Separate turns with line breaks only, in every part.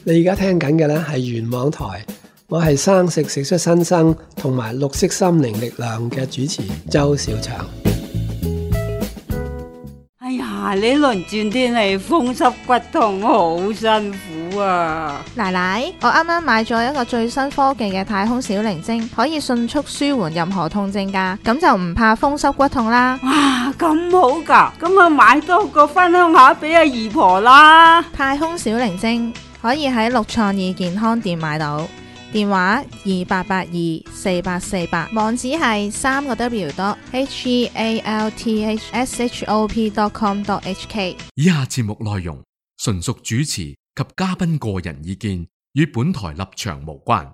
你而家聽緊嘅呢係元網台，我係生食食出新生同埋綠色心靈力量嘅主持周小祥。
哎呀，呢輪轉天氣風濕骨痛好辛苦啊！
奶奶，我啱啱買咗一個最新科技嘅太空小靈精，可以迅速舒緩任何痛症㗎，咁就唔怕風濕骨痛啦。
哇，咁好㗎，咁啊買多個分享下俾阿姨婆啦。
太空小靈精可以喺六創意健康店買到，電話28824848，網址係3個W.healthshop.com.hk。
以下節目內容純屬主持及嘉賓個人意見，與本台立場無關。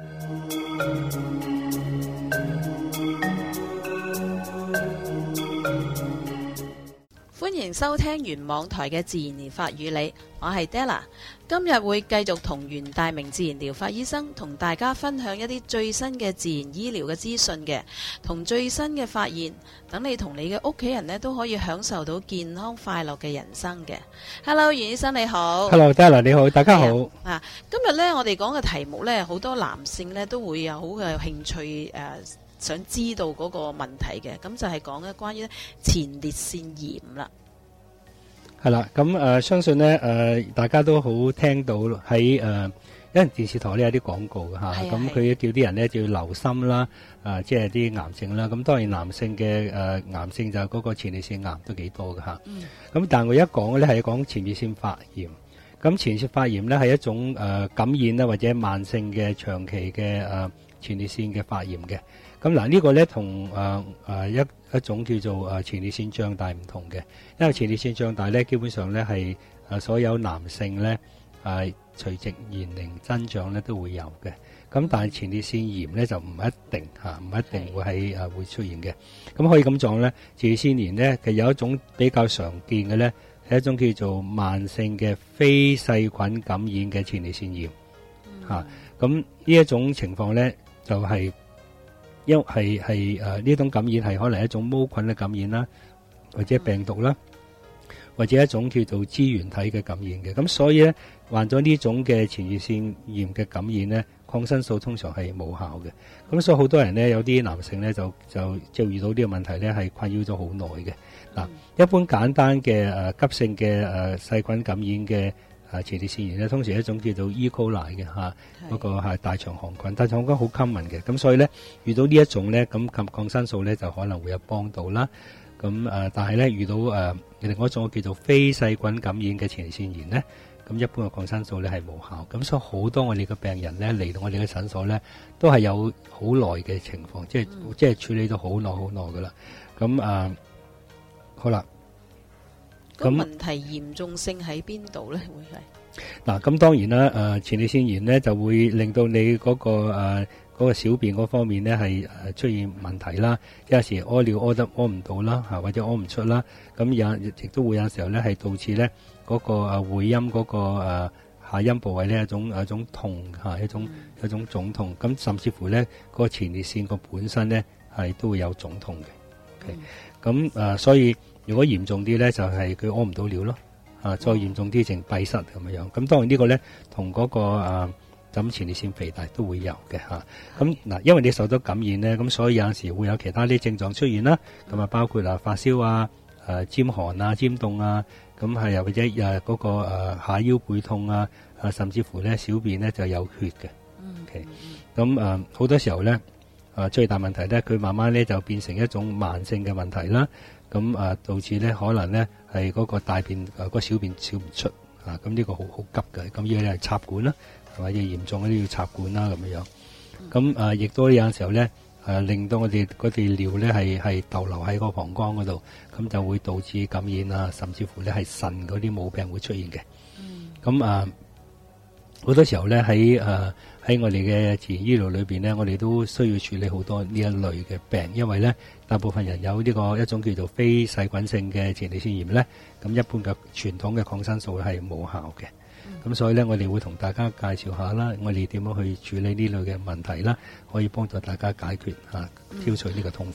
歡迎收聽元網台嘅自然療法與你，我係 Della。今日會繼續同袁大明自然療法醫生同大家分享一啲最新嘅自然醫療嘅資訊嘅，同最新嘅發現，等你同你嘅屋企人呢都可以享受到健康快樂嘅人生嘅。Hello， 袁醫生你好。
Hello Della 你好，大家好。
今日呢，我哋講嘅題目呢，好多男性呢都會有好嘅興趣想知道嗰個問題嘅，咁就係講咧關於前列腺炎啦。
係啦，咁相信咧大家都好聽到喺因為電視台咧有啲廣告嘅嚇，咁佢叫啲人咧就要留心啦，即係啲癌症啦。咁當然男性嘅癌症就嗰個前列腺癌都幾多嘅嚇。咁但係我一講咧係講前列腺發炎。咁前列腺發炎咧係一種感染啦或者慢性嘅長期嘅前列腺嘅發炎嘅。咁嗱呢個咧同一種叫做前列腺脹大唔同嘅，因為前列腺脹大咧基本上咧係所有男性咧隨着年齡增長咧都會有嘅。咁但係前列腺炎咧就唔一定唔一定會係會出現嘅。咁可以咁講咧，前列腺炎咧其實有一種比較常見嘅咧係一種叫做慢性嘅非細菌感染嘅前列腺炎嚇。咁呢一種情況咧就係因為係呢種感染係可能一種毛菌嘅感染啦，或者病毒啦，或者一種叫做支原體嘅感染嘅。咁所以咧患咗呢種嘅前列腺炎嘅感染咧，抗生素通常係無效嘅。咁所以好多人咧有啲男性咧就遇到呢個問題咧係困擾咗好耐嘅。嗱，一般簡單嘅急性嘅細菌感染嘅前列腺炎咧，通常一種叫做 E. coli 嘅嗰個係大腸桿菌，大腸桿菌好 common 嘅，咁所以咧遇到呢一種咧，咁抗生素咧就可能會有幫到啦。咁但係咧遇到另外一種叫做非細菌感染嘅前列腺炎咧，咁一般嘅抗生素咧係無效。咁所以好多我哋嘅病人咧嚟到我哋嘅診所咧，都係有好耐嘅情況，即係處理咗好耐噶啦。咁好啦。
個問題嚴重性喺邊度咧？會係
嗱，咁當然啦，前列腺炎咧就會令到你嗰個小便嗰方面咧係出現問題啦，有時屙尿屙唔到啦，或者屙唔出啦，咁亦都會有時候咧係導致咧嗰個會陰嗰個下陰部位咧一種痛一種腫痛，咁甚至乎咧個前列腺個本身咧係都會有腫痛嘅。咁所以如果嚴重啲咧，就係佢屙唔到尿咯，再嚴重啲淨閉塞咁樣。咁當然呢個咧同嗰個咁前列腺肥大都會有嘅嚇。咁嗱，因為你受到感染咧，咁所以有陣時會有其他啲症狀出現啦。咁包括發燒啊、尖寒啊、尖凍啊，咁係又或者嗰個下腰背痛啊，甚至乎咧小便咧就有血嘅。咁好多時候咧，最大問題咧，佢慢慢咧就變成一種慢性嘅問題啦。咁導致咧可能咧係嗰個大便個小便小唔出咁呢個好急嘅，咁要係插管啦，或者嚴重嗰啲要插管啦咁樣。咁亦都有陣時候咧令到我哋嗰啲尿咧係逗留喺個膀胱嗰度，咁就會導致感染啊，甚至乎咧係腎嗰啲毛病會出現嘅。咁好多時候咧喺我哋嘅自然醫療裏邊咧，我哋都需要處理好多呢一類嘅病，因為咧大部分人有呢個一種叫做非細菌性嘅前列腺炎咧，咁一般嘅傳統嘅抗生素係冇效嘅。咁所以咧，我哋會同大家介紹下啦，我哋點樣去處理呢類嘅問題啦，可以幫助大家解決挑除呢個痛苦。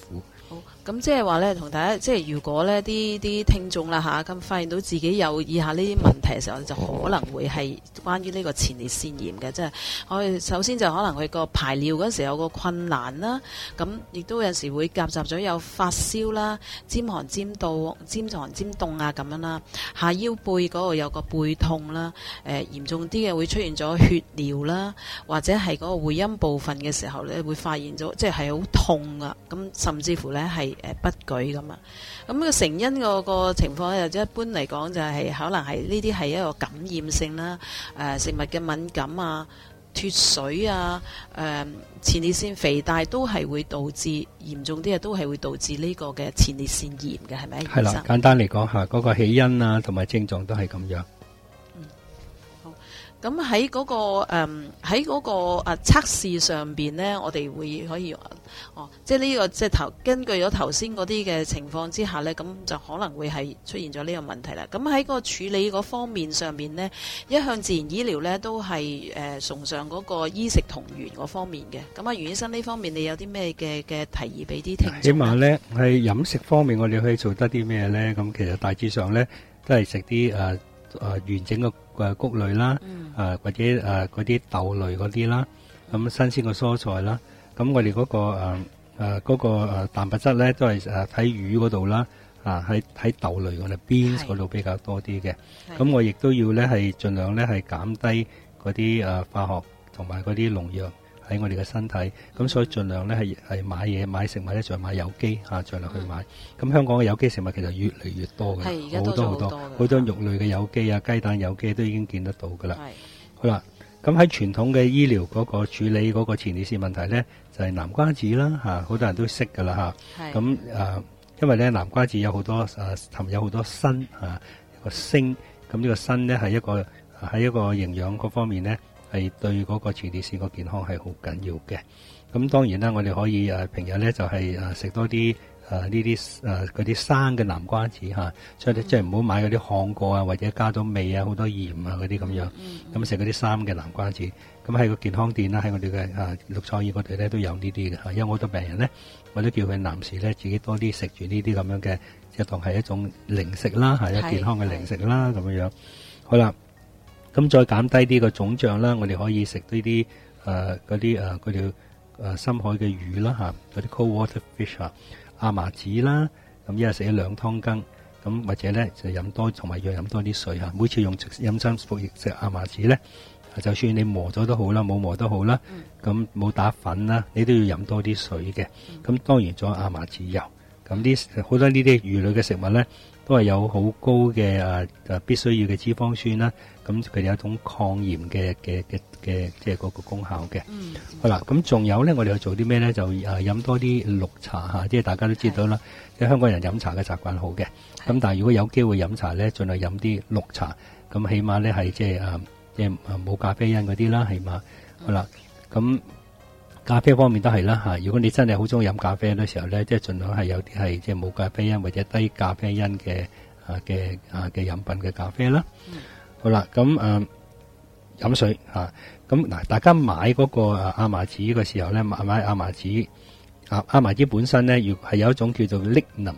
好，咁即係話咧，同大家即係如果咧啲聽眾啦嚇，咁發現到自己有以下呢啲問題嘅時候，就可能會係關於呢個前列腺炎嘅，即係我哋首先就可能佢個排尿嗰時有個困難啦，咁亦都有時會夾雜咗有發燒啦、尖寒尖凍啊咁樣啦，下腰背嗰度有個背痛啦，嚴重啲嘅會出現咗血尿啦，或者係嗰個會陰部分嘅時候咧會發現咗即係好痛啊，咁甚至乎咧係不舉咁啊。咁個成因個情況咧，就一般嚟講就係可能係呢啲係一個感染性啦，食物嘅敏感啊、脫水啊、前列腺肥大都係會導致嚴重啲嘅，都係會導致呢個嘅前列腺炎嘅，係咪？
係啦，簡單嚟講下嗰個起因啊，同埋症狀都係咁樣。
咁喺嗰個測試上邊呢，我哋可以即係呢個即係根據咗頭先嗰啲嘅情況之下呢，咁就可能會係出現咗呢個問題啦。咁喺個處理嗰方面上面呢，一向自然醫療呢都係崇尚嗰個醫食同源嗰方面嘅。咁袁醫生呢方面，你有啲咩嘅提議俾啲聽眾？
起碼呢喺飲食方面，我哋可以做得啲咩呢？咁其實大致上呢都係食啲完整嘅穀類啦，或者嗰啲豆類嗰啲啦，咁新鮮嘅蔬菜啦，咁我哋嗰個蛋白質咧都係喺魚嗰度啦，喺豆類我哋 beans 嗰度比較多啲嘅，咁我亦都要咧係盡量咧係減低嗰啲化學同埋嗰啲農藥喺我哋嘅身體，咁所以盡量咧係買食物咧就買有機盡量去買。咁香港嘅有機食物其實越嚟越多嘅，好多肉類嘅有機啊，雞蛋有機都已經見得到噶啦。好啦，咁喺傳統嘅醫療嗰個處理嗰個前列腺問題咧，就係南瓜子啦，好多人都識噶啦嚇。咁因為咧南瓜子有好多含有好多鋅一個鋅，咁呢個鋅咧係一個喺一個營養嗰方面咧，係對嗰個前列腺個健康係好緊要嘅。咁當然啦，我哋可以平日咧就係食多啲呢啲嗰啲生嘅南瓜子所以即係唔好買嗰啲烘過啊，或者加到味啊、好多鹽啊嗰啲咁樣。咁食嗰啲生嘅南瓜子，咁喺個健康店啦，喺我哋嘅綠菜園嗰度咧都有呢啲嘅。因為好多病人咧，我都叫佢男士咧自己多啲食住呢啲咁樣嘅，即係當係一種零食啦，係一健康嘅零食啦咁樣。好啦。咁再減低啲個腫脹啦，我哋可以食呢啲嗰條深海嘅魚啦嗰啲 cold water fish 亞麻籽啦，咁一日食2湯羹，咁或者咧就飲多同埋要飲多啲水每次飲3服液食亞麻籽咧，就算你磨咗都好啦，冇磨都好啦，咁冇打粉啦，你都要飲多啲水嘅。咁當然仲有亞麻籽油，咁好多呢啲魚類嘅食物咧，都係有好高嘅必須要嘅脂肪酸啦，咁佢哋有一種抗炎嘅即係嗰個功效嘅。好啦，咁仲有咧，我哋去做啲咩咧？就飲多啲綠茶即係大家都知道啦，即係香港人飲茶嘅習慣好嘅。咁但係如果有機會飲茶咧，盡量飲啲綠茶，咁起碼咧係即係冇咖啡因嗰啲啦，起碼。好啦，咁咖啡方面都係啦如果你真係好中意飲咖啡嘅時候咧，即係盡量係有啲係即係冇咖啡因或者低咖啡因嘅飲品嘅咖啡啦。好啦，咁飲水咁嗱，大家買嗰個亞麻籽嘅時候咧，買亞麻籽亞麻籽本身咧，係有一種叫做 lignam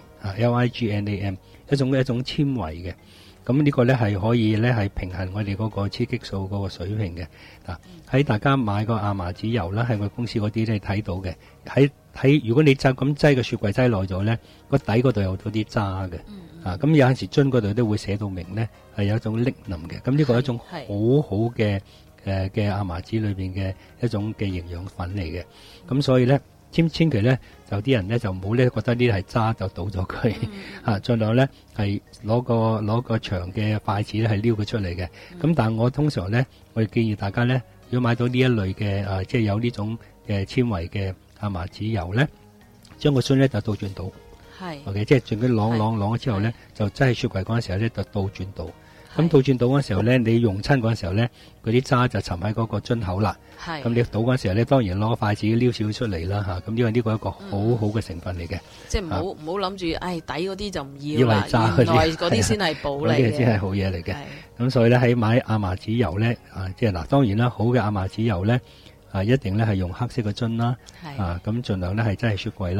Lignam 一種纖維嘅。咁呢個咧係可以咧係平衡我哋嗰個雌激素嗰個水平嘅。喺大家買個亞麻籽油啦，喺我公司嗰啲咧睇到嘅。喺如果你就咁擠個雪櫃擠耐咗咧，個底嗰度有咗啲渣嘅。咁有陣時樽嗰度都會寫到明咧，係有一種 lignam嘅。咁呢個係一種好好嘅亞麻籽裏邊嘅一種嘅營養粉嚟嘅。咁所以咧，千祈咧就啲人咧就唔好咧覺得呢啲係渣就倒咗佢盡量咧係攞個長嘅筷子咧係撩佢出嚟嘅。咁但係我通常咧，我哋建議大家咧，如果買到呢一類嘅即係有呢種嘅纖維嘅亞麻籽油咧，將個樽咧就倒轉倒，OK， 即係將佢啷咗之後咧，就擠喺雪櫃嗰陣時候咧就倒轉倒。咁倒轉倒嗰陣時候咧，你用親嗰陣時候咧，嗰啲渣就沉喺嗰個樽口啦。咁你倒嗰陣時候咧，當然攞個筷子撩少出嚟啦咁因為呢個係一個好好嘅成分嚟嘅。即係唔
好諗住，底嗰啲就唔要啦。原來嗰啲先係寶嚟嘅。嗰啲
先係好嘢嚟嘅。咁所以咧喺買亞麻籽油咧，即係當然啦，好嘅亞麻籽油咧，一定咧係用黑色嘅樽啦。咁盡量咧係真係雪櫃啦。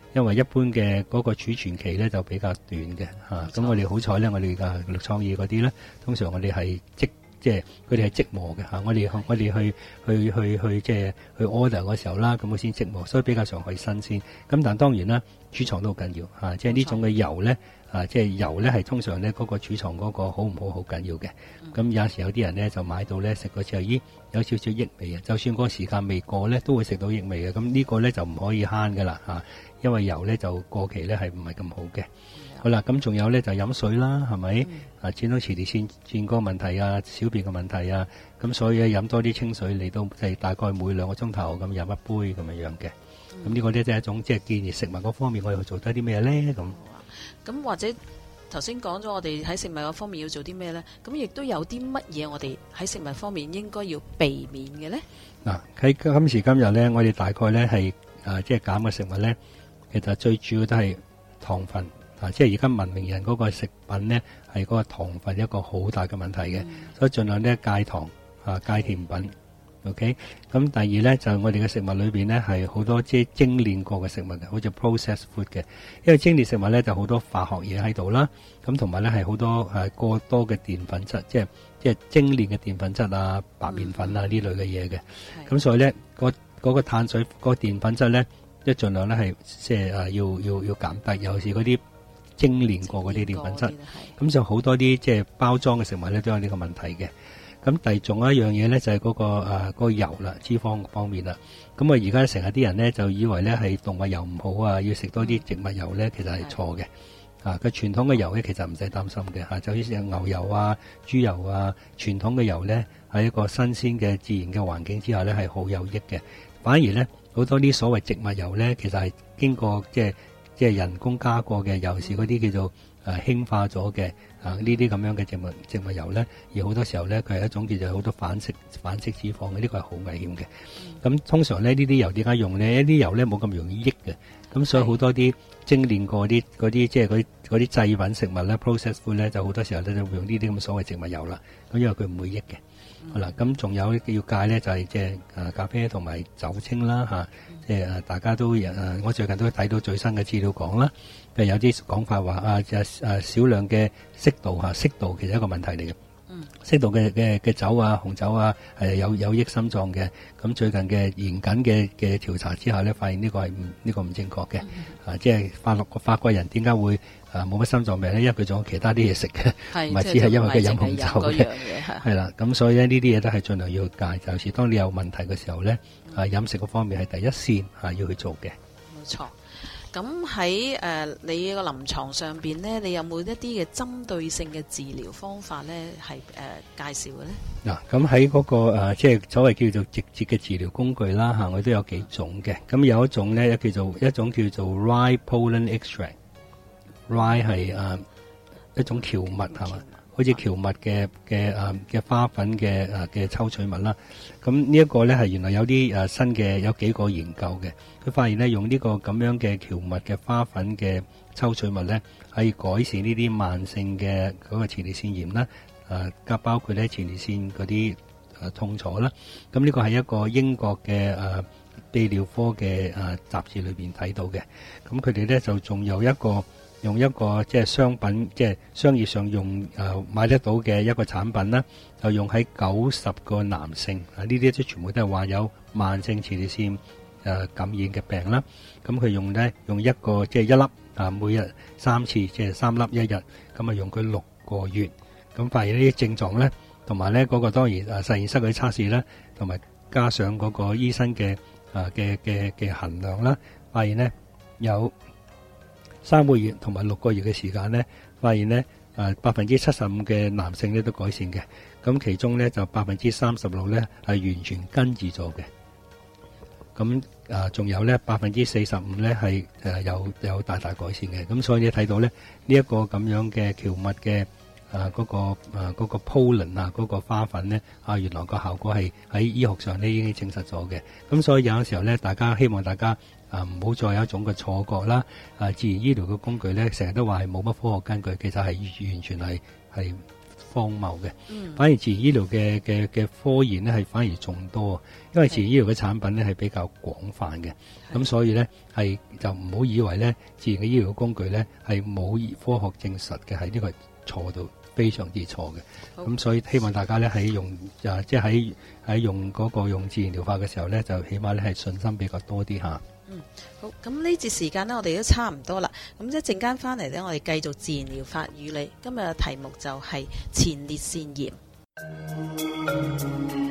因為一般嘅嗰個儲存期咧就比較短嘅嚇。咁我哋好彩咧，我哋綠創意嗰啲咧，通常我哋係即係佢哋係即磨嘅嚇。我哋去即係去 order 嗰時候啦，咁佢先即磨，所以比較上可以新鮮。咁但當然啦，儲藏都好緊要嚇。即係呢種嘅油咧。即係油咧，係通常咧嗰個儲藏嗰個好唔好緊要嘅。咁有時有啲人咧就買到咧食過之後，咦有少少益味啊！就算嗰個時間未過咧，都會食到益味嘅。咁呢個咧就唔可以慳噶啦嚇，因為油咧就過期咧係唔係咁好嘅。好啦，咁仲有咧就飲水啦，係咪？始終前列腺嗰個問題啊，小便嘅問題啊，咁所以飲多啲清水嚟到係大概每2個鐘頭咁飲一杯咁樣嘅。咁呢個咧就係一種即係建議食物嗰方面我哋做得啲咩咧咁。
咁或者頭先講咗我哋喺食物嗰方面要做啲咩呢？咁亦都有啲乜嘢我哋喺食物方面應該要避免嘅呢？
嗱，喺今時今日呢，我哋大概呢係即係減嘅食物呢，其實最主要都係糖分即係而家文明人嗰個食品呢，係嗰個糖分一個好大嘅問題嘅，所以盡量呢戒糖戒甜品。OK， 咁第二咧就我哋嘅食物裏邊咧係好多即係精煉過嘅食物嘅，好似 processed food 嘅，因為精煉食物咧就好多化學嘢喺度啦，咁同埋咧係好多過多嘅澱粉質，即係精煉嘅澱粉質啊、白麵粉啊呢類嘅嘢嘅，咁所以咧嗰個碳水嗰個澱粉質咧，即係盡量咧係即係要減低，尤其是嗰啲精煉過嗰啲澱粉質，咁就好多啲即係包裝嘅食物咧都有呢個問題嘅。咁仲有一樣嘢咧，就係嗰個油啦，脂肪方面啦。咁而家成日啲人咧就以為咧係動物油唔好啊，要食多啲植物油咧，其實係錯嘅。個傳統嘅油咧，其實唔使擔心嘅。就好似牛油啊、豬油啊，傳統嘅油咧喺一個新鮮嘅自然嘅環境之下咧係好有益嘅。反而咧好多啲所謂植物油咧，其實係經過即係人工加過嘅，尤其是嗰啲叫做氫化咗嘅呢啲咁樣嘅植物油咧，而好多時候咧佢係一種叫做好多反式脂肪嘅，呢個係好危險嘅。咁通常咧呢啲油點解用呢？一啲油咧冇咁容易益嘅，咁所以好多啲精煉過嗰啲即係嗰啲製品食物咧 processed food 咧，就好多時候咧就會用呢啲咁所謂植物油啦。咁因為佢唔會益嘅。好啦，咁仲有要戒咧就係即係咖啡同埋酒精啦即係大家都我最近都睇到最新嘅資料講啦，譬如有啲講法話少量嘅適度其實係一個問題嚟嘅。適度嘅酒啊、紅酒啊係有益心臟嘅。咁最近嘅嚴謹嘅調查之下咧，發現呢個唔正確嘅。即係法國人點解會冇乜心臟病咧？因為佢仲有其他啲嘢食嘅，唔係只係因為佢飲紅酒嘅。係啦，咁所以咧呢啲嘢都係盡量要戒。就係當你有問題嘅時候咧，飲食嗰方面係第一線要去做嘅。
冇錯。咁喺你個臨床上邊呢，你有冇一啲嘅針對性嘅治療方法呢？係介紹嘅呢？嗱，咁喺嗰個
即係所謂叫做直接嘅治療工具啦我都有幾種嘅。咁有一種咧一種叫做 rye pollen extract。rye 係一種蕎麥係嘛？好似蕎麥嘅花粉嘅抽取物啦。咁呢一個咧係原來有啲新嘅有幾個研究嘅，佢發現咧用呢個咁樣嘅蕎麥嘅花粉嘅抽取物咧，可以改善呢啲慢性嘅嗰個前列腺炎啦，包括咧前列腺嗰啲痛楚啦。咁呢個係一個英國嘅泌尿科嘅雜誌裏邊睇到嘅。咁佢哋咧就仲有用一個即係商品，即係商業上用買得到嘅一個產品啦，就用喺90個男性呢啲即全部都係患有慢性前列腺感染嘅病啦。咁佢用一個即係一粒每日3次，即係3粒1日，咁用佢6個月，咁發現呢啲症狀咧，同埋咧嗰個當然實驗室嗰啲測試啦，同埋加上嗰個醫生嘅衡量啦，發現咧有3個月同埋6個月嘅時間咧，發現咧75%嘅男性咧都改善嘅，咁其中咧就36%咧係完全根治咗嘅，咁仲有咧45%咧係有大大改善嘅，咁所以你睇到咧呢一個咁樣嘅蕎麥嘅嗰個 pollen 嗰個花粉咧原來個效果係喺醫學上咧已經證實咗嘅，咁所以有時候咧希望大家唔好再有一種嘅錯覺啦。自然醫療嘅工具咧，成日都話係冇乜科學根據，其實係完全係荒謬嘅。反而自然醫療嘅科研咧係反而仲多，因為自然醫療嘅產品咧係比較廣泛嘅，咁所以咧係就唔好以為咧自然嘅醫療工具咧係冇科學證實嘅，係呢個錯到非常之錯嘅。咁所以希望大家咧喺用即係喺用嗰個用自然療法嘅時候咧，就起碼咧係信心比較多啲嚇。
好，咁呢節時間呢，我哋都差唔多啦。咁一陣間翻嚟呢，我哋繼續自然療法與你。今日嘅題目就係前列腺炎。